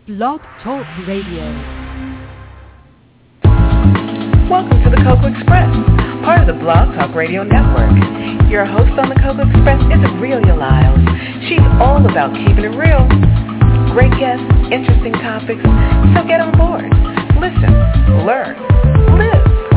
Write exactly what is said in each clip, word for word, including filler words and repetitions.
Blog Talk Radio. Welcome to the Cocoa Express, part of the Blog Talk Radio Network. Your host on the Cocoa Express is Aurelia Lyles. She's all about keeping it real. Great guests, interesting topics, so get on board. Listen, learn, live.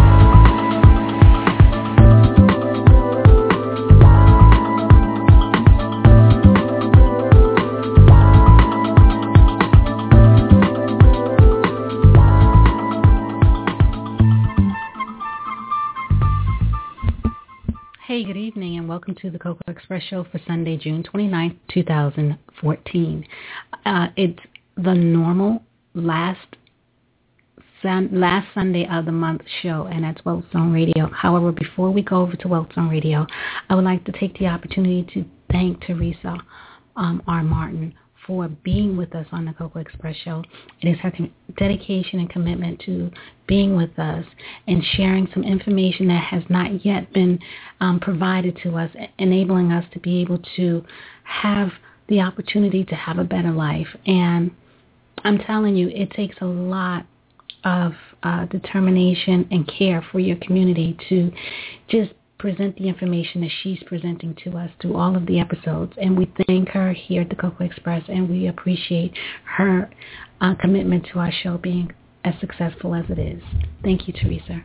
Hey, good evening, and welcome to the Cocoa Express Show for Sunday, June twenty-ninth, twenty fourteen. Uh, it's the normal last sun, last Sunday of the month show, and that's Wealth Zone Radio. However, before we go over to Wealth Zone Radio, I would like to take the opportunity to thank Teresa um, R. Martin for being with us on the Cocoa Express Show. It is her dedication and commitment to being with us and sharing some information that has not yet been um, provided to us, enabling us to be able to have the opportunity to have a better life. And I'm telling you, it takes a lot of uh, determination and care for your community to just present the information that she's presenting to us through all of the episodes. And we thank her here at the Cocoa Express, and we appreciate her uh, commitment to our show being as successful as it is. Thank you, Teresa.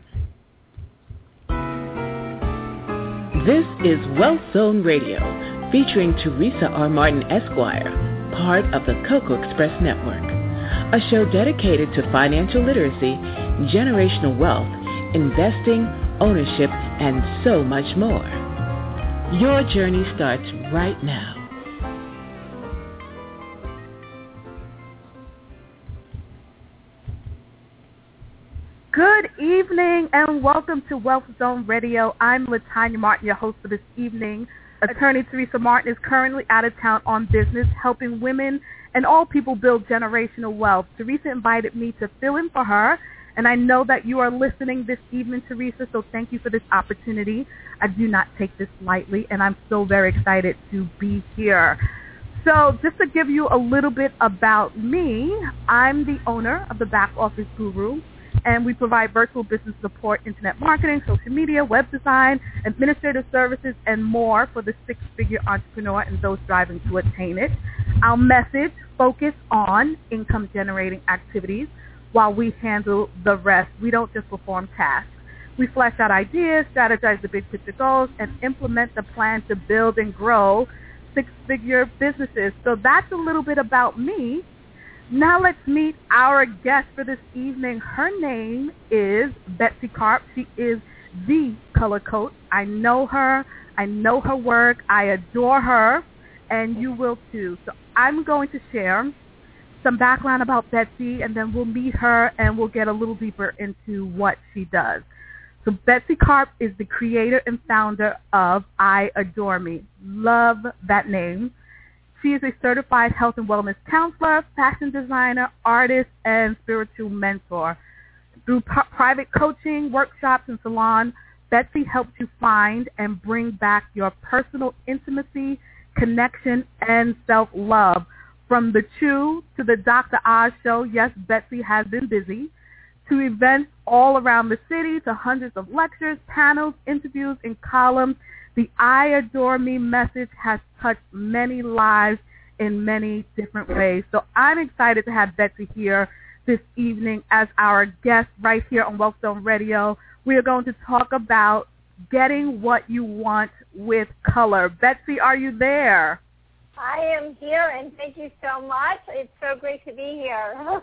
This is Wealth Zone Radio, featuring Teresa R. Martin, Esquire, part of the Cocoa Express Network, a show dedicated to financial literacy, generational wealth, investing, ownership, and so much more. Your journey starts right now. Good evening and welcome to Wealth Zone Radio. I'm LaTanya Martin, your host for this evening. Attorney Teresa Martin is currently out of town on business, helping women and all people build generational wealth. Teresa invited me to fill in for her, and I know that you are listening this evening, Teresa, so thank you for this opportunity. I do not take this lightly, and I'm so very excited to be here. So just to give you a little bit about me, I'm the owner of the Back Office Guru, and we provide virtual business support, internet marketing, social media, web design, administrative services, and more for the six-figure entrepreneur and those striving to attain it. Our message focuses on income-generating activities, while we handle the rest. We don't just perform tasks. We flesh out ideas, strategize the big picture goals, and implement the plan to build and grow six-figure businesses. So that's a little bit about me. Now let's meet our guest for this evening. Her name is Betsy Karp. She is the color coach. I know her. I know her work. I adore her, and you will too. So I'm going to share some background about Betsy, and then we'll meet her and we'll get a little deeper into what she does. So Betsy Karp is the creator and founder of I Adore Me. Love that name. She is a certified health and wellness counselor, fashion designer, artist, and spiritual mentor. Through p- private coaching, workshops, and salon, Betsy helps you find and bring back your personal intimacy, connection, and self-love. From the Chew to the Doctor Oz show, yes, Betsy has been busy, to events all around the city, to hundreds of lectures, panels, interviews, and columns, the I Adore Me message has touched many lives in many different ways. So I'm excited to have Betsy here this evening as our guest right here on Wealth Zone Radio. We are going to talk about getting what you want with color. Betsy, are you there? I am here, and thank you so much. It's so great to be here.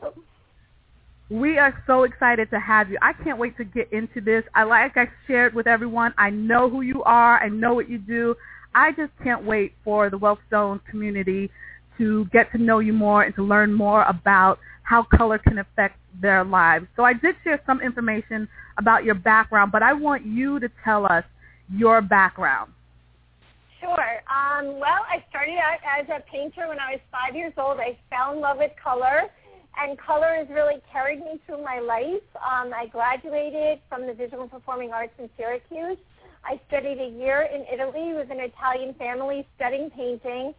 We are so excited to have you. I can't wait to get into this. I like I shared with everyone, I know who you are. I know what you do. I just can't wait for the Wealth Zone community to get to know you more and to learn more about how color can affect their lives. So I did share some information about your background, but I want you to tell us your background. Sure. Um, well, I started out as a painter when I was five years old. I fell in love with color, and color has really carried me through my life. Um, I graduated from the Visual Performing Arts in Syracuse. I studied a year in Italy with an Italian family studying painting,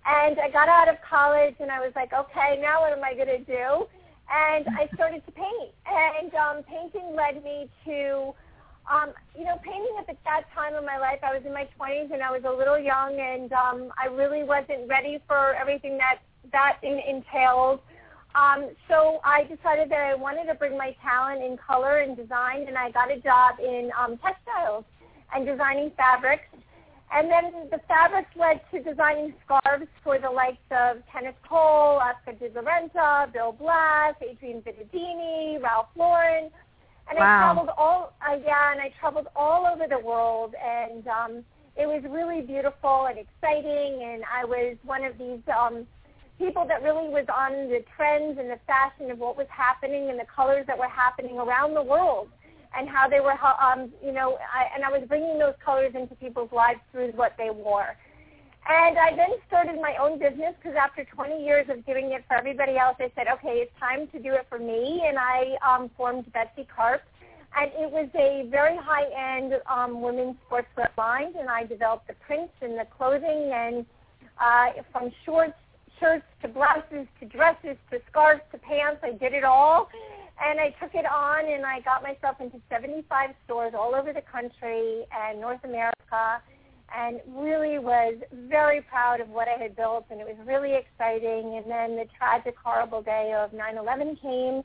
And I got out of college, and I was like, okay, now what am I going to do? And I started to paint. And um, painting led me to, um, you know, painting at the, that time of my life, I was in my twenties, and I was a little young, and um, I really wasn't ready for everything that that in, entailed. Um, so I decided that I wanted to bring my talent in color and design, and I got a job in um, textiles and designing fabrics. And then the fabrics led to designing scarves for the likes of Kenneth Cole, Oscar de la Renta, Bill Blass, Adrienne Vittadini, Ralph Lauren. And wow. I traveled all, uh, yeah, and I traveled all over the world, and um, it was really beautiful and exciting. And I was one of these um, people that really was on the trends and the fashion of what was happening and the colors that were happening around the world, and how they were, um, you know, I, and I was bringing those colors into people's lives through what they wore. And I then started my own business because after twenty years of doing it for everybody else, I said, okay, it's time to do it for me, and I um, formed Betsy Carp. And it was a very high-end um, women's sportswear line, and I developed the prints and the clothing, and uh, from shorts, shirts to blouses to dresses to scarves to pants, I did it all. And I took it on, and I got myself into seventy-five stores all over the country and North America, and really was very proud of what I had built, and it was really exciting. And then the tragic, horrible day of nine eleven came,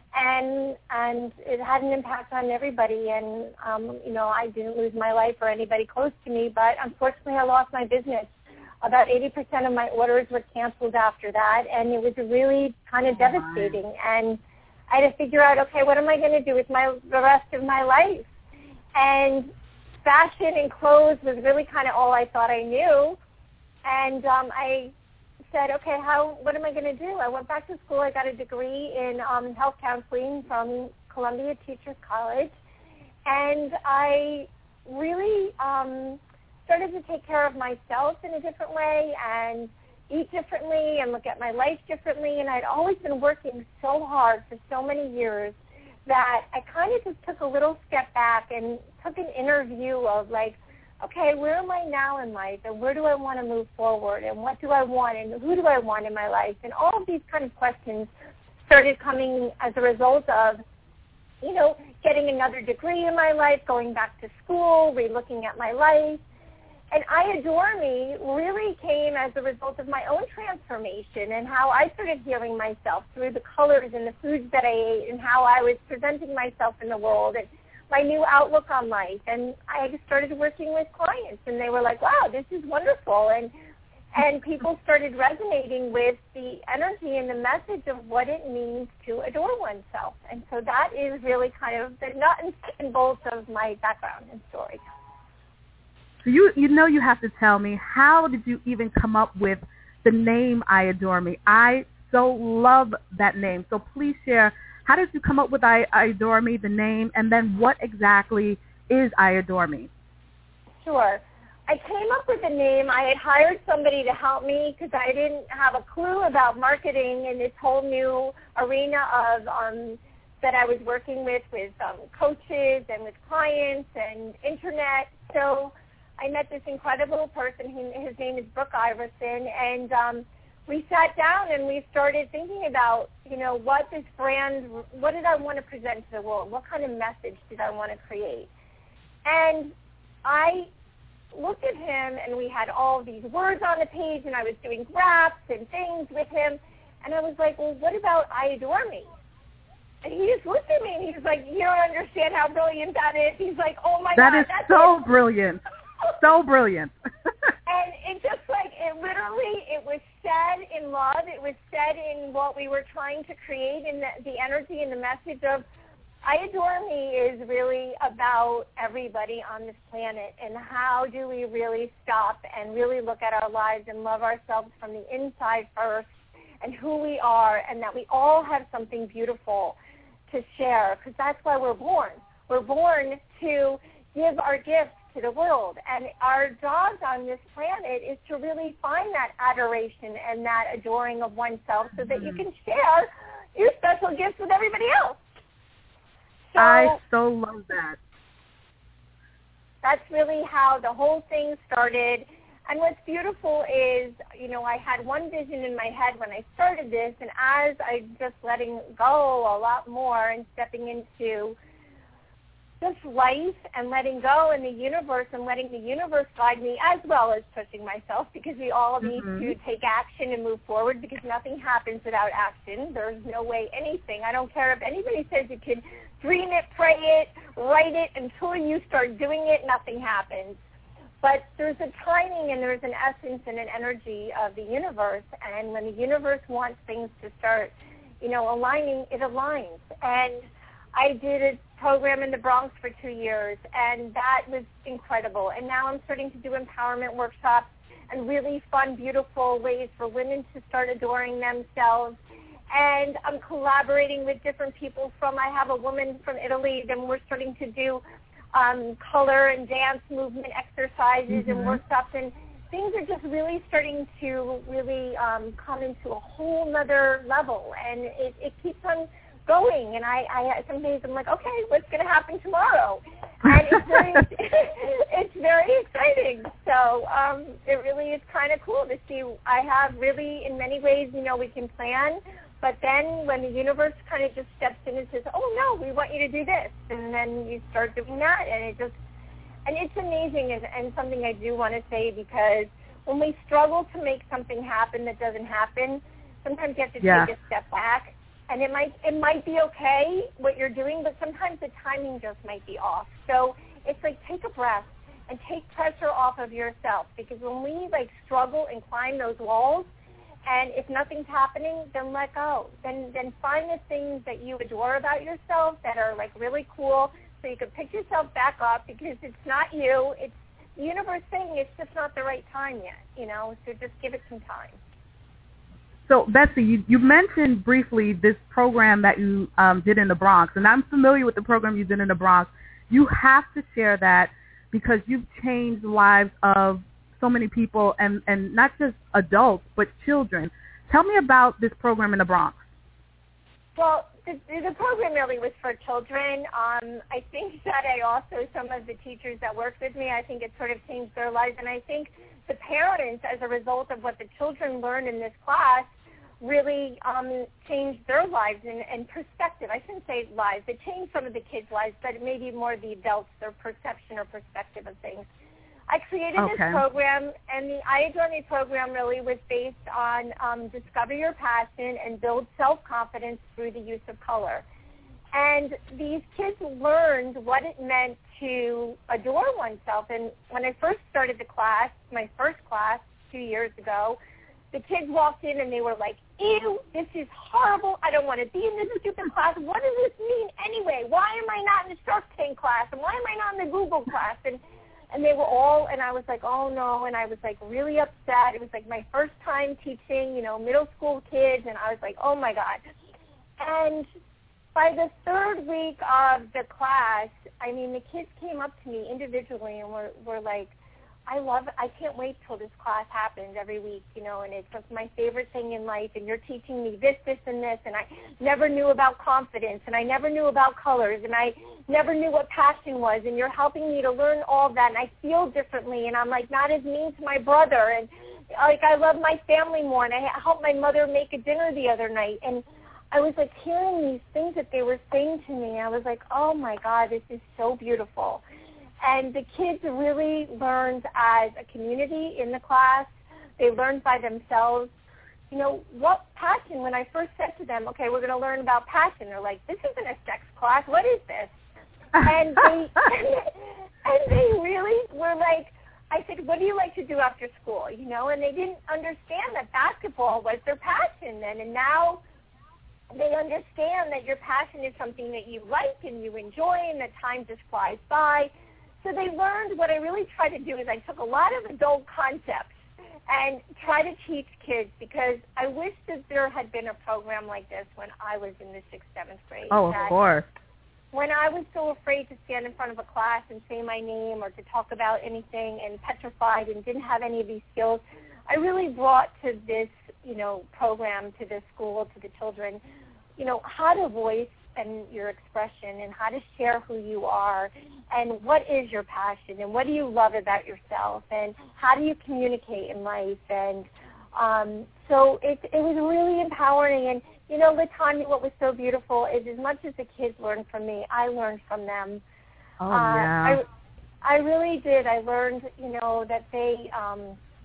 and and it had an impact on everybody. And, um, you know, I didn't lose my life or anybody close to me, but unfortunately I lost my business. About eighty percent of my orders were canceled after that, and it was really kind of oh, devastating. My. And I had to figure out, okay, what am I going to do with my the rest of my life? And fashion and clothes was really kind of all I thought I knew. And um, I said, okay, how? What am I going to do? I went back to school. I got a degree in um, health counseling from Columbia Teachers College. And I really um, started to take care of myself in a different way and eat differently and look at my life differently. And I'd always been working so hard for so many years that I kind of just took a little step back and took an inner view of like, okay, where am I now in life, and where do I want to move forward, and what do I want, and who do I want in my life? And all of these kind of questions started coming as a result of, you know, getting another degree in my life, going back to school, re-looking at my life. And I Adore Me really came as a result of my own transformation and how I started healing myself through the colors and the foods that I ate and how I was presenting myself in the world and my new outlook on life. And I started working with clients, and they were like, wow, this is wonderful. And and people started resonating with the energy and the message of what it means to adore oneself. And so that is really kind of the nuts and bolts of my background and story. You you know you have to tell me, how did you even come up with the name I Adore Me? I so love that name. So please share, how did you come up with I, I Adore Me, the name, and then what exactly is I Adore Me? Sure. I came up with the name. I had hired somebody to help me because I didn't have a clue about marketing and this whole new arena of um, that I was working with, with um, coaches and with clients and internet. So I met this incredible person. He, his name is Brooke Iverson, and um, we sat down and we started thinking about, you know, what this brand, what did I want to present to the world? What kind of message did I want to create? And I looked at him, and we had all these words on the page, and I was doing graphs and things with him, and I was like, well, what about I Adore Me? And he just looked at me, and he was like, you don't understand how brilliant that is. He's like, oh, my that God. Is that's so it. brilliant. So brilliant. And it just like, it literally, it was said in love. It was said in what we were trying to create, in the, the energy and the message of I Adore Me is really about everybody on this planet, and how do we really stop and really look at our lives and love ourselves from the inside first, and who we are, and that we all have something beautiful to share, because that's why we're born. We're born to give our gifts to the world, and our jobs on this planet is to really find that adoration and that adoring of oneself so that you can share your special gifts with everybody else. So I so love that. That's really how the whole thing started. And what's beautiful is, you know, I had one vision in my head when I started this, and as I'm just letting go a lot more and stepping into just life and letting go in the universe and letting the universe guide me, as well as pushing myself, because we all need mm-hmm. to take action and move forward, because nothing happens without action. There's no way anything. I don't care if anybody says you can dream it, pray it, write it, until you start doing it, nothing happens. But there's a timing and there's an essence and an energy of the universe, and when the universe wants things to start, you know, aligning, it aligns. And I did a program in the Bronx for two years, and that was incredible. And now I'm starting to do empowerment workshops and really fun, beautiful ways for women to start adoring themselves. And I'm collaborating with different people from, I have a woman from Italy, then we're starting to do um, color and dance movement exercises mm-hmm. and workshops, and things are just really starting to really um, come into a whole nother level, and it, it keeps on going, and I, I some days I'm like, okay, what's going to happen tomorrow? And it's very, it's very exciting. So um, it really is kind of cool to see. I have really, in many ways, you know, we can plan, but then when the universe kind of just steps in and says, oh no, we want you to do this, and then you start doing that, and it just, and it's amazing, and, and something I do want to say, because when we struggle to make something happen that doesn't happen, sometimes you have to yeah. take a step back. And it might it might be okay what you're doing, but sometimes the timing just might be off. So it's like, take a breath and take pressure off of yourself, because when we like struggle and climb those walls, and if nothing's happening, then let go. Then then find the things that you adore about yourself that are like really cool, so you can pick yourself back up, because it's not you. It's the universe saying it's just not the right time yet, you know. So just give it some time. So, Betsy, you, you mentioned briefly this program that you um, did in the Bronx, and I'm familiar with the program you did in the Bronx. You have to share that, because you've changed the lives of so many people, and, and not just adults, but children. Tell me about this program in the Bronx. Well, the, the program really was for children. Um, I think that I also, some of the teachers that worked with me, I think it sort of changed their lives, and I think the parents, as a result of what the children learned in this class, really um, changed their lives and, and perspective. I shouldn't say lives. It changed some of the kids' lives, but maybe more the adults, their perception or perspective of things. I created okay. this program, and the I Adore Me program really was based on um, discover your passion and build self-confidence through the use of color. And these kids learned what it meant to adore oneself. And when I first started the class, my first class two years ago, the kids walked in and they were like, ew, this is horrible. I don't want to be in this stupid class. What does this mean anyway? Why am I not in the Shark Tank class? And why am I not in the Google class? And and they were all, and I was like, oh, no. And I was, like, really upset. It was, like, my first time teaching, you know, middle school kids. And I was like, oh, my God. And by the third week of the class, I mean, the kids came up to me individually and were, were like, I love it. I can't wait till this class happens every week, you know, and it's just my favorite thing in life, and you're teaching me this, this, and this, and I never knew about confidence, and I never knew about colors, and I never knew what passion was, and you're helping me to learn all that, and I feel differently, and I'm, like, not as mean to my brother, and, like, I love my family more, and I helped my mother make a dinner the other night, and I was, like, hearing these things that they were saying to me. I was like, oh, my God, this is so beautiful. And the kids really learned as a community in the class. They learned by themselves, you know, what passion. When I first said to them, okay, we're going to learn about passion, they're like, this isn't a sex class. What is this? And they, and they really were like, I said, what do you like to do after school? You know, and they didn't understand that basketball was their passion then. And now they understand that your passion is something that you like and you enjoy, and that time just flies by. So they learned. What I really tried to do is I took a lot of adult concepts and try to teach kids, because I wish that there had been a program like this when I was in the sixth, seventh grade. Oh, of course. When I was so afraid to stand in front of a class and say my name or to talk about anything, and petrified and didn't have any of these skills, I really brought to this, you know, program, to this school, to the children, you know, how to voice and your expression and how to share who you are and what is your passion and what do you love about yourself and how do you communicate in life. And um, so it, it was really empowering. And, you know, LaTanya, what was so beautiful is as much as the kids learned from me, I learned from them. Oh, uh, yeah. I, I really did. I learned, you know, that they, um,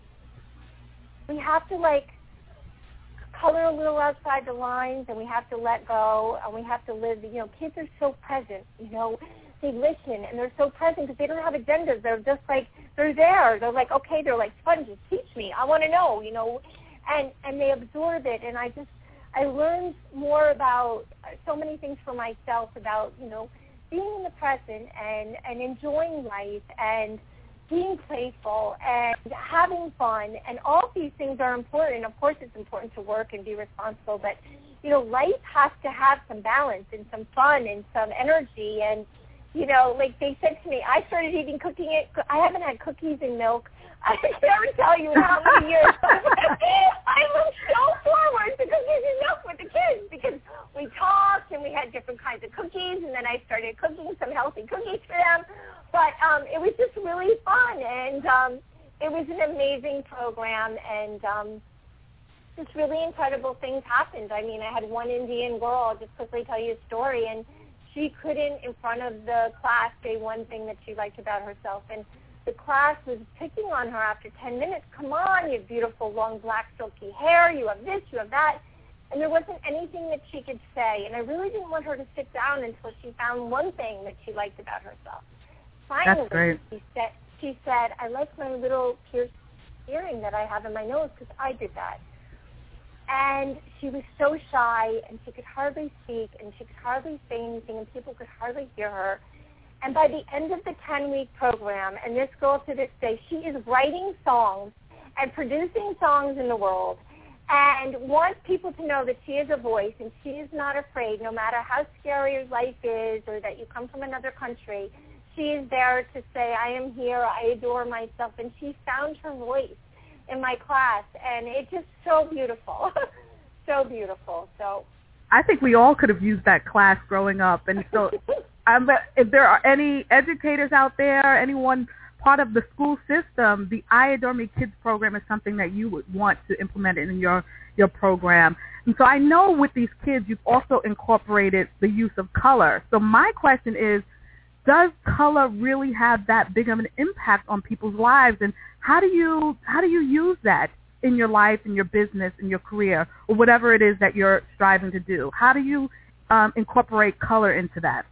we have to, like, color a little outside the lines, and we have to let go, and we have to live. You know, kids are so present. You know, they listen, and they're so present because they don't have agendas. They're just like, they're there. They're like, okay, they're like sponges. Teach me. I want to know, you know, and, and they absorb it. And I just, I learned more about so many things for myself about, you know, being in the present and, and enjoying life and being playful and having fun, and all these things are important. Of course, it's important to work and be responsible, but, you know, life has to have some balance and some fun and some energy. And, you know, like they said to me, I started eating cooking. It, I haven't had cookies and milk. I can never tell you how many years. I look so forward to cookies and milk with the kids because we talked and we had different kinds of cookies, and then I started cooking some healthy cookies for them. But um, it was just really fun, and um, it was an amazing program, and um, just really incredible things happened. I mean, I had one Indian girl, I'll just quickly tell you a story, and she couldn't, in front of the class, say one thing that she liked about herself, and the class was picking on her after ten minutes. Come on, you have beautiful, long, black, silky hair, you have this, you have that. And there wasn't anything that she could say, and I really didn't want her to sit down until she found one thing that she liked about herself. Finally, she said, she said, I like my little pierced earring that I have in my nose because I did that. And she was so shy, and she could hardly speak, and she could hardly say anything, and people could hardly hear her. And by the end of the ten-week program, and this girl to this day, she is writing songs and producing songs in the world and wants people to know that she is a voice and she is not afraid, no matter how scary your life is or that you come from another country. She is there to say, I am here, I adore myself, and she found her voice in my class, and it's just so beautiful, so beautiful. So I think we all could have used that class growing up, and so um, if there are any educators out there, anyone part of the school system, the I Adore Me Kids program is something that you would want to implement in your, your program. And so I know with these kids, you've also incorporated the use of color. So my question is, does color really have that big of an impact on people's lives, and how do you how do you use that in your life, in your business, in your career, or whatever it is that you're striving to do? How do you um, incorporate color into that?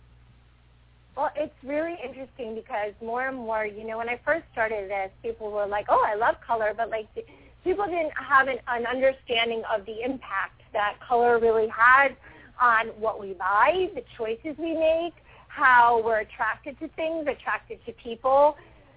Well, it's really interesting because more and more, you know, when I first started this, people were like, oh, I love color, but like people didn't have an, an understanding of the impact that color really has on what we buy, the choices we make, how we're attracted to things, attracted to people.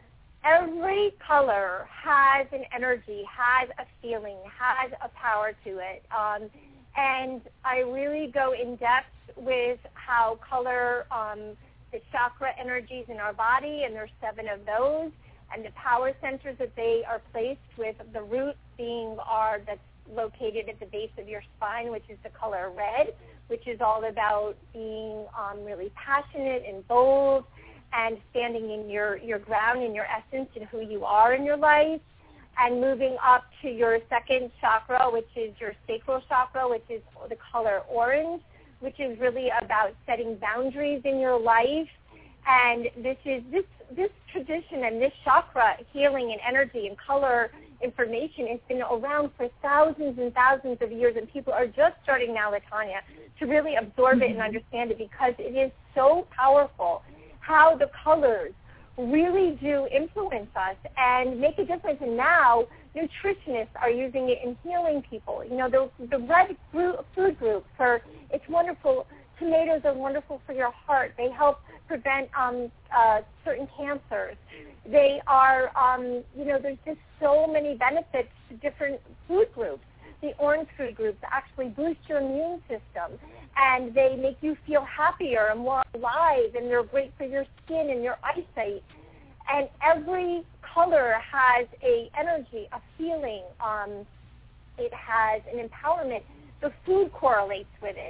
Every color has an energy, has a feeling, has a power to it. Um, and I really go in depth with how color, um, the chakra energies in our body, and there's seven of those, and the power centers that they are placed with, the root being our, that's located at the base of your spine, which is the color red, which is all about being um, really passionate and bold and standing in your, your ground, in your essence, and who you are in your life, and moving up to your second chakra, which is your sacral chakra, which is the color orange, which is really about setting boundaries in your life. And this is this this tradition and this chakra healing and energy and color information has been around for thousands and thousands of years, and people are just starting now, LaTanya, to really absorb it and understand it, because it is so powerful how the colors really do influence us and make a difference. And now nutritionists are using it in healing people. You know, the, the red food group, for it's wonderful. Tomatoes are wonderful for your heart. They help prevent um, uh, certain cancers. They are, um, you know, there's just so many benefits to different food groups. The orange food groups actually boost your immune system, and they make you feel happier and more alive, and they're great for your skin and your eyesight. And every color has a energy, a feeling. Um, it has an empowerment. The food correlates with it.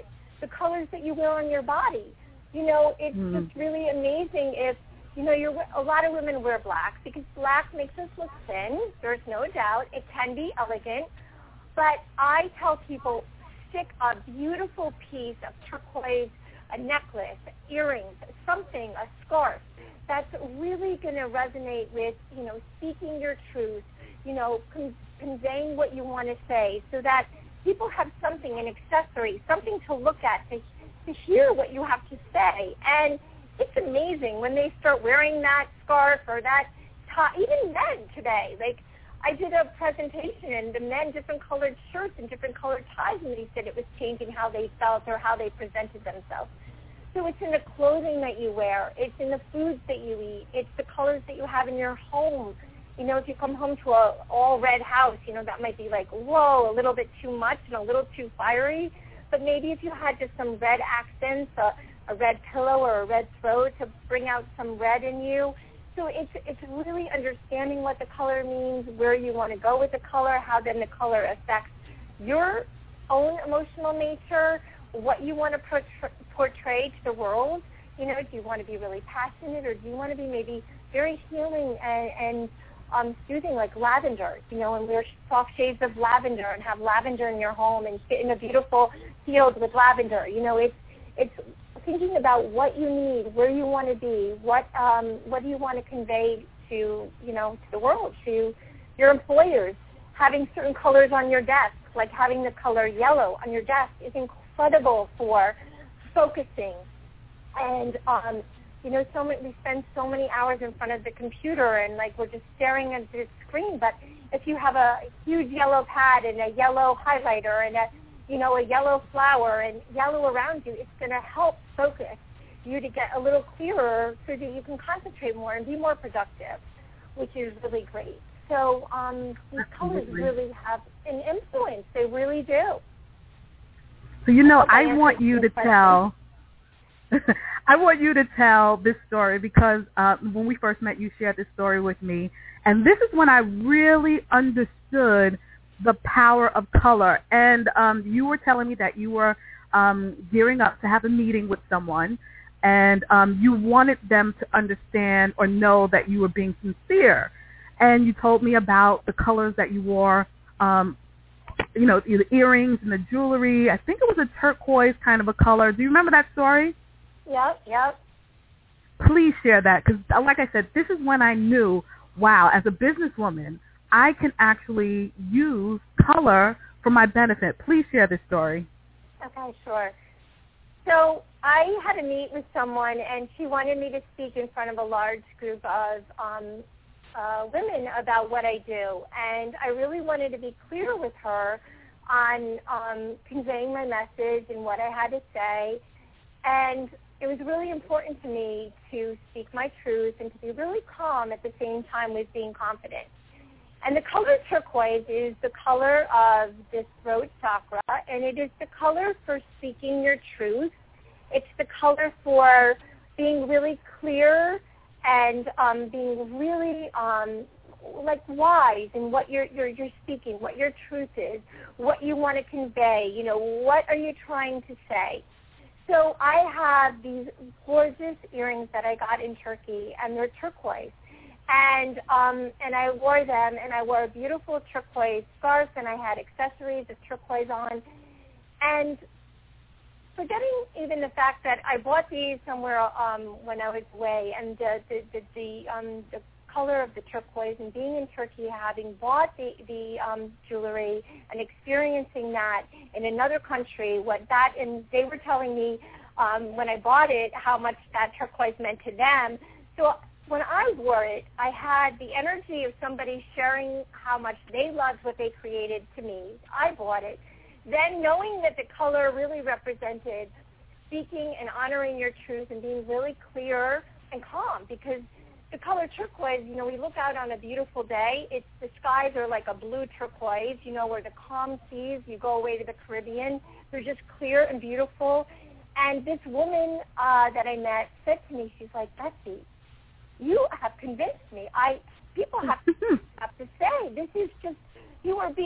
the colors that you wear on your body. You know, it's mm. just really amazing if, you know, you're, a lot of women wear black because black makes us look thin. There's no doubt. It can be elegant. But I tell people, stick a beautiful piece of turquoise, a necklace, earrings, something, a scarf that's really going to resonate with, you know, speaking your truth, you know, con- conveying what you want to say so that people have something, an accessory, something to look at, to, to hear what you have to say. And it's amazing when they start wearing that scarf or that tie, even men today. Like, I did a presentation, and the men, different colored shirts and different colored ties, and they said it was changing how they felt or how they presented themselves. So it's in the clothing that you wear. It's in the foods that you eat. It's the colors that you have in your home. You know, if you come home to a all-red house, you know, that might be like, whoa, a little bit too much and a little too fiery. But maybe if you had just some red accents, a, a red pillow or a red throw to bring out some red in you. So it's it's really understanding what the color means, where you want to go with the color, how then the color affects your own emotional nature, what you want to portray, portray to the world. You know, do you want to be really passionate, or do you want to be maybe very healing and, and um, soothing, like lavender, you know, and wear soft shades of lavender and have lavender in your home and sit in a beautiful field with lavender. You know, it's it's thinking about what you need, where you want to be, what um, what do you want to convey to, you know, to the world, to your employers. Having certain colors on your desk, like having the color yellow on your desk, is incredible for focusing. And um, you know, so many, we spend so many hours in front of the computer, and like we're just staring at the screen. But if you have a huge yellow pad and a yellow highlighter and a you know, a yellow flower and yellow around you, it's going to help focus you to get a little clearer so that you can concentrate more and be more productive, which is really great. So um, these colors really have an influence. They really do. So, you know, I, I want you to tell, I want you to tell this story because uh, when we first met, you shared this story with me. And this is when I really understood the power of color. And um, you were telling me that you were um, gearing up to have a meeting with someone, and um, you wanted them to understand or know that you were being sincere. And you told me about the colors that you wore, um, you know, the earrings and the jewelry. I think it was a turquoise kind of a color. Do you remember that story? Yep, yep. Please share that, because like I said, this is when I knew, wow, as a businesswoman, I can actually use color for my benefit. Please share this story. Okay, sure. So I had to meet with someone, and she wanted me to speak in front of a large group of um, uh, women about what I do. And I really wanted to be clear with her on um, conveying my message and what I had to say. And it was really important to me to speak my truth and to be really calm at the same time with being confident. And the color turquoise is the color of the throat chakra, and it is the color for speaking your truth. It's the color for being really clear and um, being really um, like wise in what you're, you're you're speaking, what your truth is, what you want to convey. You know, what are you trying to say? So I have these gorgeous earrings that I got in Turkey, and they're turquoise. And um, and I wore them, and I wore a beautiful turquoise scarf, and I had accessories of turquoise on. And forgetting even the fact that I bought these somewhere um, when I was away, and the the the, the, um, the color of the turquoise, and being in Turkey, having bought the the um, jewelry and experiencing that in another country, what that and they were telling me um, when I bought it how much that turquoise meant to them. So when I wore it, I had the energy of somebody sharing how much they loved what they created to me. I bought it. Then knowing that the color really represented speaking and honoring your truth and being really clear and calm, because the color turquoise, you know, we look out on a beautiful day. It's the skies are like a blue turquoise, you know, where the calm seas, you go away to the Caribbean, they're just clear and beautiful. And this woman uh, that I met said to me, she's like, Betsy, you have convinced me. I people have to, have to say, this is just, you are being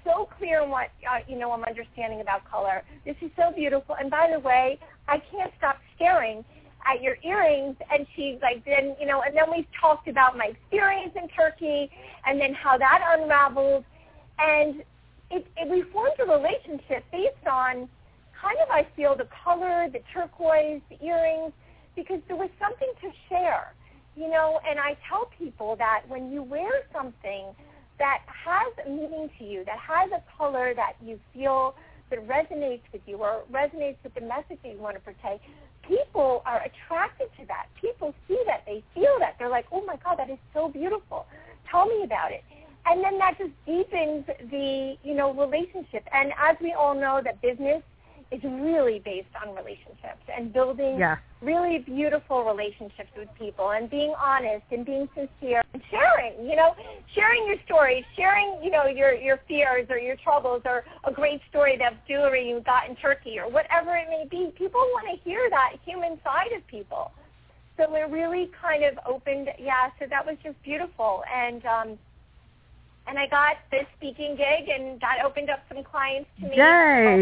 so clear in what, uh, you know, I'm understanding about color. This is so beautiful. And by the way, I can't stop staring at your earrings. And she's like, then, you know, and then we talked about my experience in Turkey and then how that unraveled. And it, it, we formed a relationship based on kind of, I feel, the color, the turquoise, the earrings, because there was something to share, you know. And I tell people that when you wear something that has a meaning to you, that has a color that you feel that resonates with you or resonates with the message that you want to portray, people are attracted to that. People see that. They feel that. They're like, oh, my God, that is so beautiful. Tell me about it. And then that just deepens the, you know, relationship. And as we all know, that business is really based on relationships and building yeah. really beautiful relationships with people and being honest and being sincere and sharing, you know, sharing your stories, sharing, you know, your, your fears or your troubles or a great story that jewelry you got in Turkey or whatever it may be. People want to hear that human side of people. So it really kind of opened, yeah, so that was just beautiful. And, um, And I got this speaking gig, and that opened up some clients to me. Yay!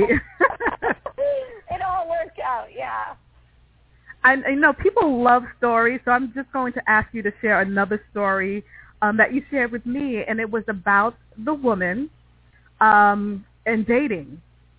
It all worked out, yeah. I, I know people love stories, so I'm just going to ask you to share another story um, that you shared with me, and it was about the woman um, and dating.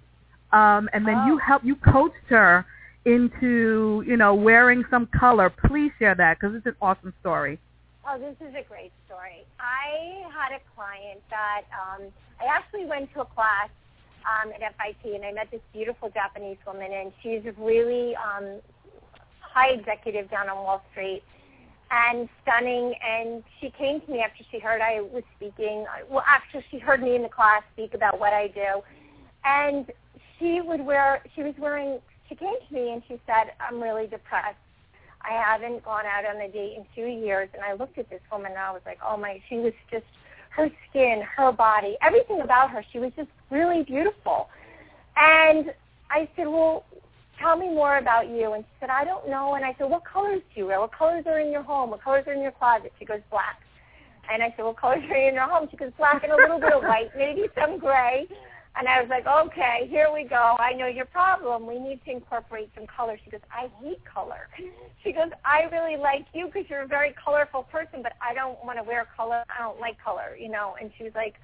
Um, and then oh. you helped, you coached her into, you know, wearing some color. Please share that, because it's an awesome story. Oh, this is a great story. I had a client that um, I actually went to a class um, at F I T, and I met this beautiful Japanese woman, and she's really um, high executive down on Wall Street and stunning. And she came to me after she heard I was speaking. Well, after she heard me in the class speak about what I do, and she would wear. She was wearing. She came to me and she said, "I'm really depressed. I haven't gone out on a date in two years." And I looked at this woman and I was like, oh my, she was just, her skin, her body, everything about her, she was just really beautiful. And I said, well, tell me more about you. And she said, I don't know. And I said, what colors do you wear? What colors are in your home? What colors are in your closet? She goes, black. And I said, what colors are in your home? She goes, black and a little bit of white, maybe some gray. And I was like, okay, here we go. I know your problem. We need to incorporate some color. She goes, I hate color. She goes, I really like you because you're a very colorful person, but I don't want to wear color. I don't like color, you know. And she was like,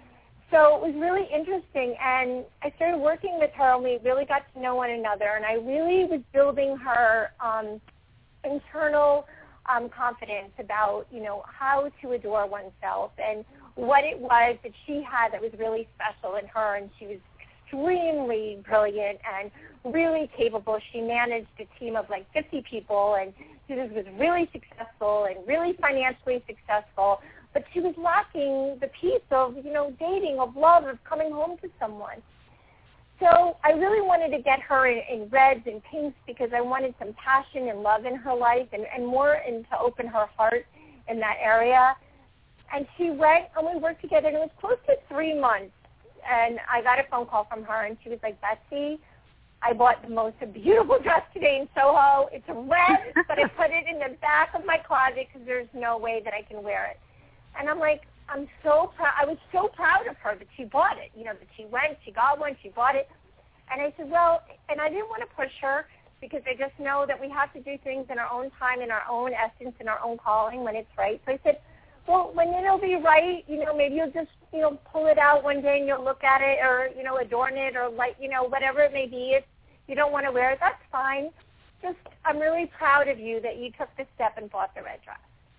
so it was really interesting. And I started working with her, and we really got to know one another. And I really was building her um, internal um, confidence about, you know, how to adore oneself and what it was that she had that was really special in her. And she was extremely brilliant and really capable. She managed a team of like fifty people, and she was really successful and really financially successful. But she was lacking the piece of, you know, dating, of love, of coming home to someone. So I really wanted to get her in, in reds and pinks because I wanted some passion and love in her life and, and more and to open her heart in that area. And she went, and we worked together, and it was close to three months. And I got a phone call from her, and she was like, Betsy, I bought the most beautiful dress today in Soho. It's red, but I put it in the back of my closet because there's no way that I can wear it. And I'm like, I'm so proud. I was so proud of her that she bought it, you know, that she went, she got one, she bought it. And I said, well, and I didn't want to push her because I just know that we have to do things in our own time, in our own essence, in our own calling when it's right. So I said, well, when it'll be right, you know, maybe you'll just, you know, pull it out one day and you'll look at it or, you know, adorn it or, like, you know, whatever it may be. If you don't want to wear it, that's fine. Just, I'm really proud of you that you took the step and bought the red dress.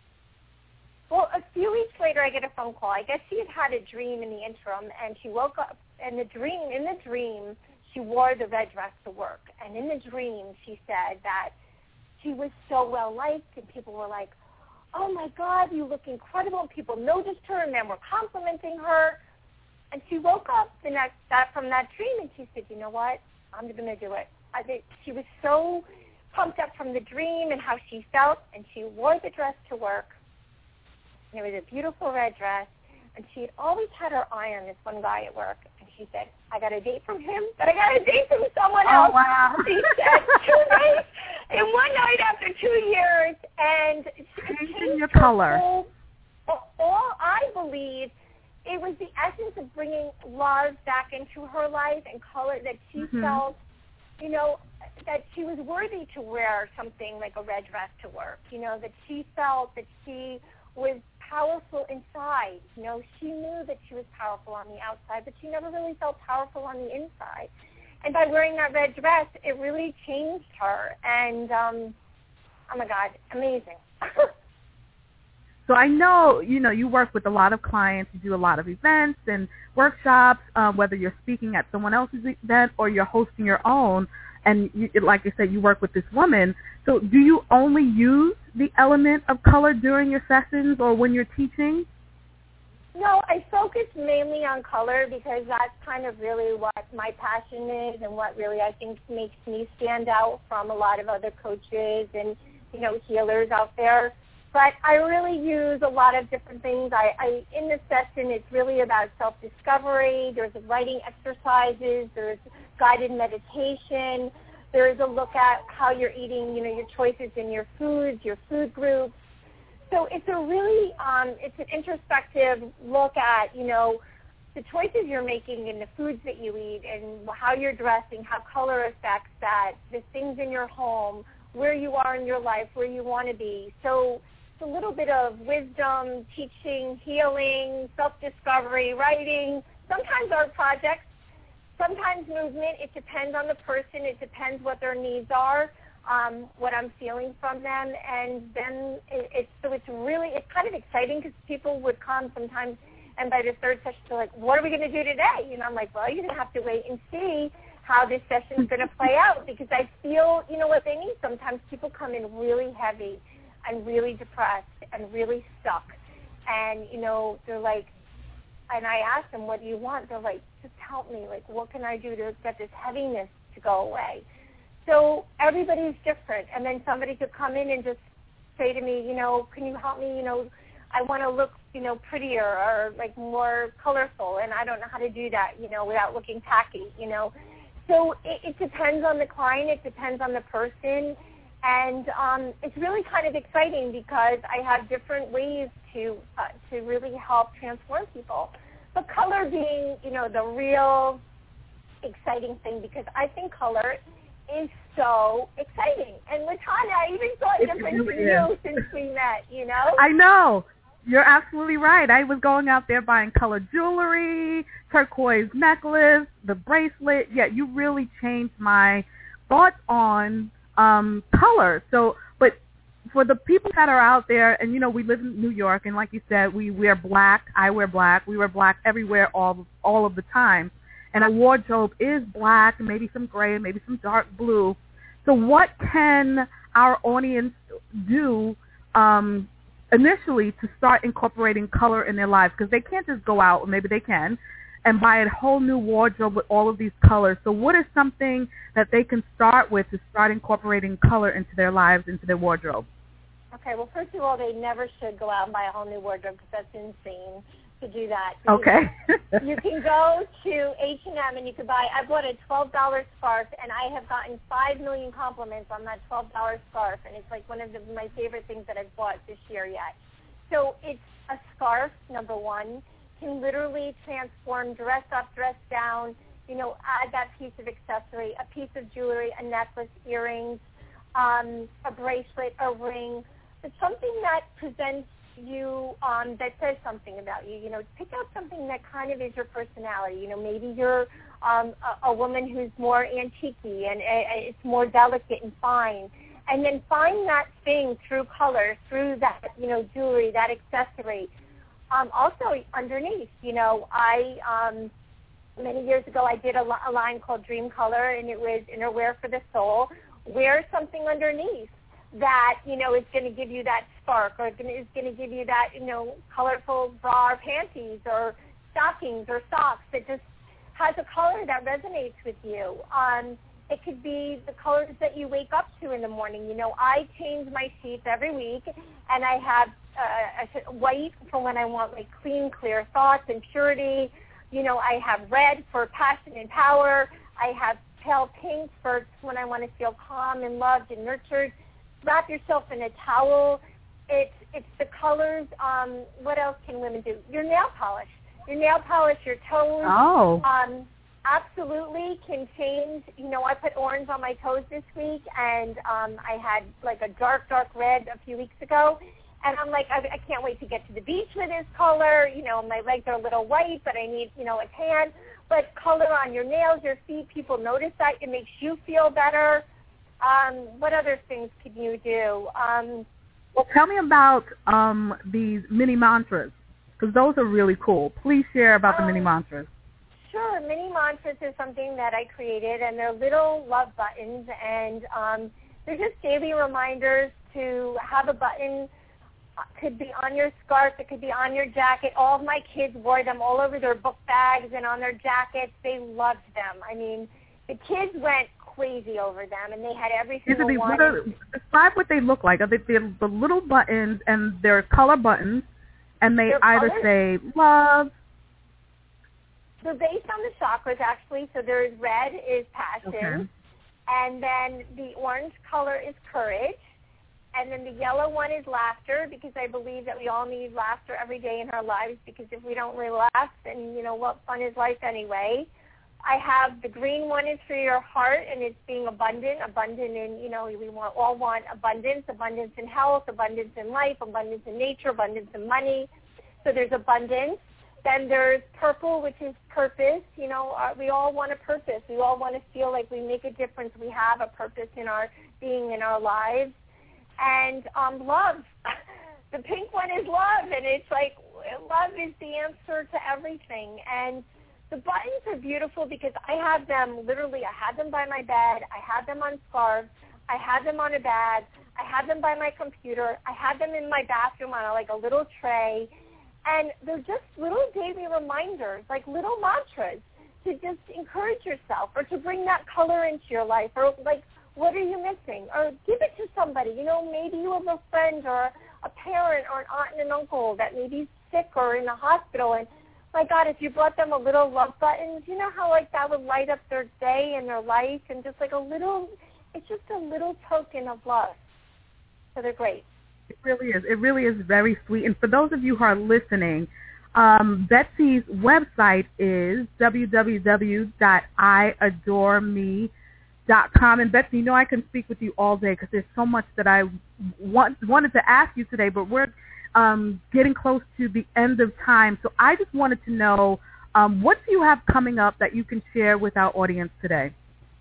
Well, a few weeks later, I get a phone call. I guess she had had a dream in the interim, and she woke up, and the dream, in the dream, she wore the red dress to work. And in the dream, she said that she was so well-liked, and people were like, oh, my God, you look incredible. And people noticed her, and then were complimenting her. And she woke up the next that from that dream, and she said, you know what? I'm going to do it. I think she was so pumped up from the dream and how she felt, and she wore the dress to work. And it was a beautiful red dress, and she had always had her eye on this one guy at work. And she said, I got a date from him, but I got a date from someone else. Oh, wow. She said, two days in one night after two years. And changing your color. Whole, all I believe, it was the essence of bringing love back into her life and color that she mm-hmm. felt, you know, that she was worthy to wear something like a red dress to work, you know, that she felt that she was powerful inside. You know, she knew that she was powerful on the outside, but she never really felt powerful on the inside. And by wearing that red dress, it really changed her. And, um, oh, my God, amazing. So I know, you know, you work with a lot of clients. You do a lot of events and workshops, uh, whether you're speaking at someone else's event or you're hosting your own. And you, like I said, you work with this woman. So do you only use the element of color during your sessions or when you're teaching? No, I focus mainly on color because that's kind of really what my passion is and what really I think makes me stand out from a lot of other coaches and, you know, healers out there. But I really use a lot of different things. I, I in this session, it's really about self-discovery. There's writing exercises. There's guided meditation. There's a look at how you're eating, you know, your choices in your foods, your food groups. So it's a really, um, it's an introspective look at, you know, the choices you're making in the foods that you eat and how you're dressing, how color affects that, the things in your home, where you are in your life, where you want to be. So it's a little bit of wisdom, teaching, healing, self-discovery, writing, sometimes art projects, sometimes movement. It depends on the person. It depends what their needs are. Um, what I'm feeling from them, and then it, it's so it's really it's kind of exciting because people would come sometimes, and by the third session they're like, "What are we going to do today?" You know, I'm like, "Well, you're going to have to wait and see how this session is going to play out," because I feel, you know, what they need. Sometimes people come in really heavy and really depressed and really stuck, and you know, they're like, and I ask them, "What do you want?" They're like, "Just help me. Like, what can I do to get this heaviness to go away?" So everybody's different, and then somebody could come in and just say to me, you know, can you help me, you know, I want to look, you know, prettier or, like, more colorful, and I don't know how to do that, you know, without looking tacky, you know. So it, it depends on the client. It depends on the person, and um, it's really kind of exciting because I have different ways to uh, to really help transform people. But color being, you know, the real exciting thing, because I think color is so exciting. And LaTanya, I even saw a difference in you since we met, you know? I know. You're absolutely right. I was going out there buying colored jewelry, turquoise necklace, the bracelet. Yeah, you really changed my thoughts on um, color. So, but for the people that are out there, and, you know, we live in New York, and like you said, we wear black. I wear black. We wear black everywhere all all of the time. And our wardrobe is black, maybe some gray, maybe some dark blue. So what can our audience do um, initially to start incorporating color in their lives? Because they can't just go out, or maybe they can, and buy a whole new wardrobe with all of these colors. So what is something that they can start with to start incorporating color into their lives, into their wardrobe? Okay, well, first of all, they never should go out and buy a whole new wardrobe because that's insane to do that. Okay. You can go to H and M and you can buy, I bought a twelve dollars scarf, and I have gotten five million compliments on that twelve dollars scarf, and it's like one of the, my favorite things that I've bought this year yet. So it's a scarf, number one, can literally transform dress up, dress down, you know, add that piece of accessory, a piece of jewelry, a necklace, earrings, um, a bracelet, a ring. It's something that presents you um, that says something about you. You know, pick out something that kind of is your personality. You know, maybe you're um, a, a woman who's more antique-y and uh, it's more delicate and fine. And then find that thing through color, through that, you know, jewelry, that accessory. Um, also, underneath, you know, I, um, many years ago, I did a, a line called Dream Color, and it was innerwear for the soul. Wear something underneath that, you know, is going to give you that spark, or is going to give you that, you know, colorful bra or panties or stockings or socks that just has a color that resonates with you. Um, it could be the colors that you wake up to in the morning. You know, I change my sheets every week, and I have uh, a white for when I want, like, clean, clear thoughts and purity. You know, I have red for passion and power. I have pale pink for when I want to feel calm and loved and nurtured. Wrap yourself in a towel. It's it's the colors. Um, what else can women do? Your nail polish. your nail polish, your toes. Oh. Um, absolutely can change. You know, I put orange on my toes this week, and um, I had like a dark, dark red a few weeks ago. And I'm like, I, I can't wait to get to the beach with this color. You know, my legs are a little white, but I need, you know, a tan. But color on your nails, your feet, people notice that. It makes you feel better. Um, what other things can you do? Um, well, tell me about um, these mini mantras, because those are really cool. Please share about um, the mini mantras. Sure. Mini mantras is something that I created, and they're little love buttons, and um, they're just daily reminders to have a button. Could be on your scarf, it could be on your jacket. All of my kids wore them all over their book bags and on their jackets. They loved them. I mean, the kids went crazy over them, and they had every single they, one. What are, describe what they look like. Are they they're the little buttons, and they're color buttons, and they they're either colors. say love. They're based on the chakras, actually. So there's red is passion, okay. and then the orange color is courage. And then the yellow one is laughter, because I believe that we all need laughter every day in our lives, because if we don't really laugh, then, you know, what fun is life anyway? I have the green one is for your heart, and it's being abundant, abundant in, you know, we want, all want abundance, abundance in health, abundance in life, abundance in nature, abundance in money. So there's abundance. Then there's purple, which is purpose. You know, uh, we all want a purpose. We all want to feel like we make a difference. We have a purpose in our being in our lives. And um, love. The pink one is love, and it's like love is the answer to everything. And the buttons are beautiful because I have them literally, I had them by my bed, I had them on scarves, I had them on a bag, I had them by my computer, I had them in my bathroom on a, like a little tray. And they're just little daily reminders, like little mantras to just encourage yourself or to bring that color into your life, or like, what are you missing? Or give it to somebody. You know, maybe you have a friend or a parent or an aunt and an uncle that may be sick or in the hospital. And, my God, if you brought them a little love buttons, you know how, like, that would light up their day and their life, and just like a little, it's just a little token of love. So they're great. It really is. It really is very sweet. And for those of you who are listening, um, Betsy's website is w w w dot i adore me dot com. And Betsy, you know I can speak with you all day because there's so much that I want, wanted to ask you today, but we're um, getting close to the end of time. So I just wanted to know, um, what do you have coming up that you can share with our audience today?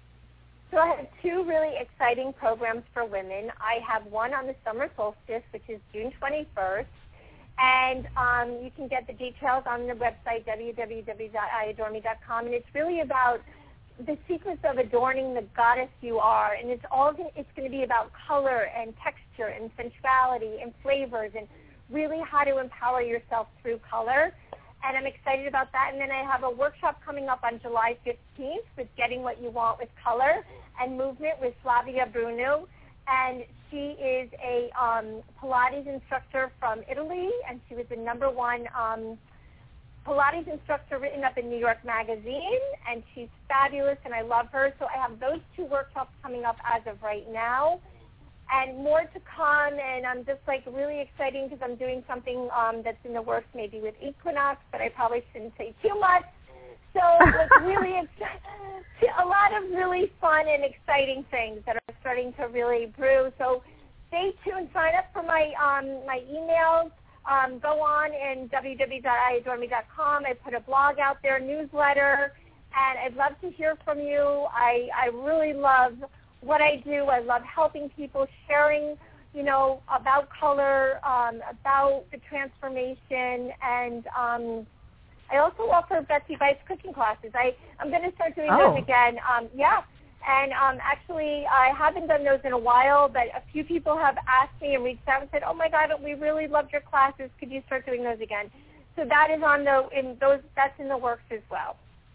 So I have two really exciting programs for women. I have one on the summer solstice, which is June twenty-first. And um, you can get the details on the website, w w w dot i adore me dot com. And it's really about the secrets of adorning the goddess you are, and it's all it's going to be about color and texture and sensuality and flavors, and really how to empower yourself through color. And I'm excited about that. And then I have a workshop coming up on July fifteenth with Getting What You Want with Color and Movement with Flavia Bruno. And she is a um, Pilates instructor from Italy, and she was the number one um, Pilates instructor written up in New York Magazine, and she's fabulous, and I love her. So I have those two workshops coming up as of right now, and more to come. And I'm just like really exciting because I'm doing something um, that's in the works, maybe with Equinox, but I probably shouldn't say too much. So it's really ex- a lot of really fun and exciting things that are starting to really brew. So stay tuned. Sign up for my um, my emails. Um, go on and w w w dot i adore me dot com. I put a blog out there, newsletter, and I'd love to hear from you. I, I really love what I do. I love helping people, sharing, you know, about color, um, about the transformation, and um, I also offer Betsy Bites cooking classes. I, I'm going to start doing oh. those again. Um, yeah. And um, actually, I haven't done those in a while, but a few people have asked me and reached out and said, "Oh my God, we really loved your classes. Could you start doing those again?" So that is on the in those. That's in the works as well.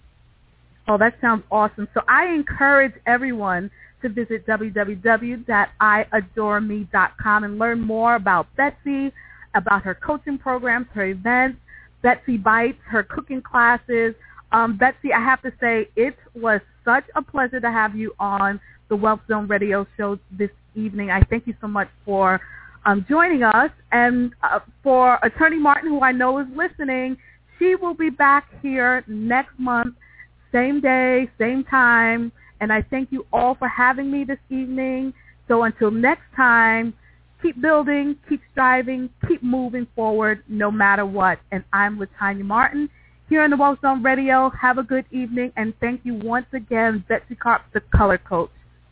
Oh, that sounds awesome. So I encourage everyone to visit w w w dot i adore me dot com and learn more about Betsy, about her coaching programs, her events, Betsy Bites, her cooking classes. Um, Betsy, I have to say it was such a pleasure to have you on the Wealth Zone Radio show this evening. I thank you so much for um, joining us. And uh, for Attorney Martin, who I know is listening, She will be back here next month, same day, same time. And I thank you all for having me this evening. So until next time, keep building, keep striving, keep moving forward no matter what. And I'm Latanya Martin here on the Wealth Zone Radio. Have a good evening, and thank you once again, Betsy Karp, the color coach.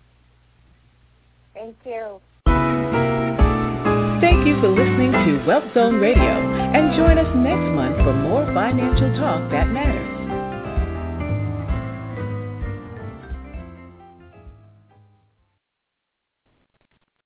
Thank you. Thank you for listening to Wealth Zone Radio, and join us next month for more financial talk that matters.